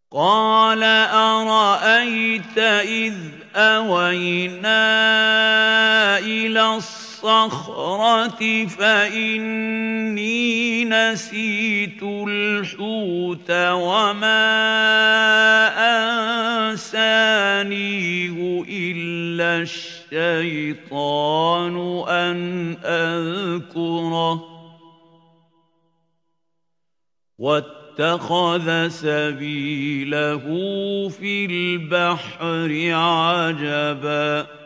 قَالَ أَرَأَيْتَ إِذْ أَوَيْنَا إِلَى الصَّخْرَةِ فَإِنِّي نَسِيتُ الْحُوتَ وَمَا أَنسَانِيهُ إِلَّا الشَّيْطَانُ أَنْ أَذْكُرَهُ وَاتَّخَذَ سَبِيلَهُ فِي الْبَحْرِ عَجَبًا